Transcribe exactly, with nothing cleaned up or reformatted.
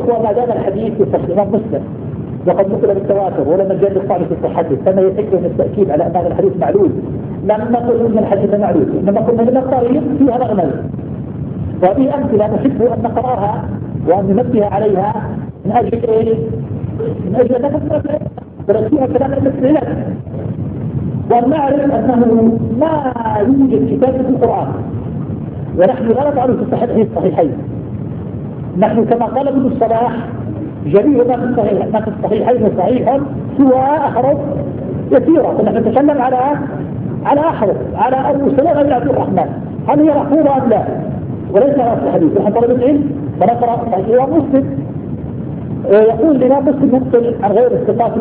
هو ما دام الحديث في صحيح الإمام مسلم وقد نقل بالتواتر ولم نجد للطعن في صحته كما يحق من التأكيد على أن هذا الحديث معلول، لم نقل من الحديث معلول، إنما قلنا من الطريق فيها مغمل. وهذه أمثلة نحب أن نقرأها وأن ننبه عليها من أجل إيه؟ من أجل أن نفسر فيها كلام المسلمين، وأن نعرف أنه ما يوجد كتاب في القرآن ونحن لا نفعل في الصحيحين الصحيحين. نحن كما قال ابن الصلاح جميع ما في الصحيح ما في الصحيحين صحيحا سوى أحرف يسيرة، فنحن نتكلم على على أحرف على أبو سلمة بن عبد الرحمن هل هي محفوظة أم لا؟ وليس على الحديث. نحن طلب العلم فنقرأ صحيح مسلم يقول لنا مسلم ينقل عن غير الثقات